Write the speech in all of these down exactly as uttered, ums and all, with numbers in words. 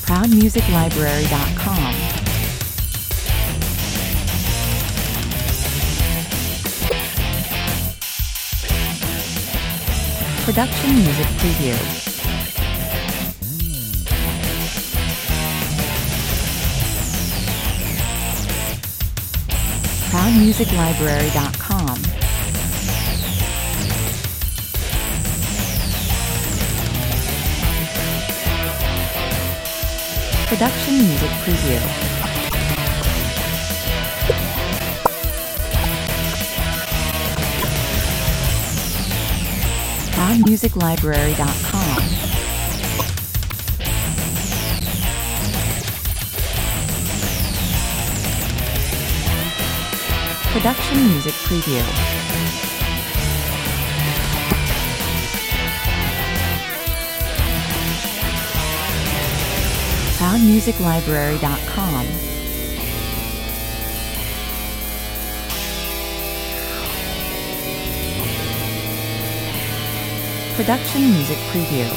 proud music library dot com. Production Music Preview. proud music library dot com. Production Music Preview. proud music library dot com. Production Music Preview. proud music library dot com. Production Music Preview.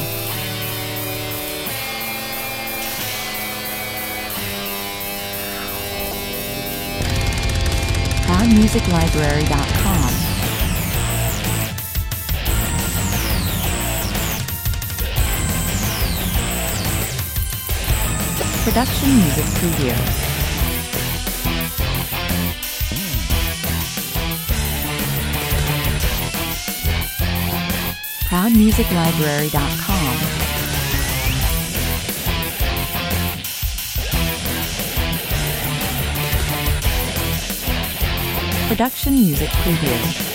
proud music library dot com. Production Music Preview. proud music library dot com. Production Music Preview.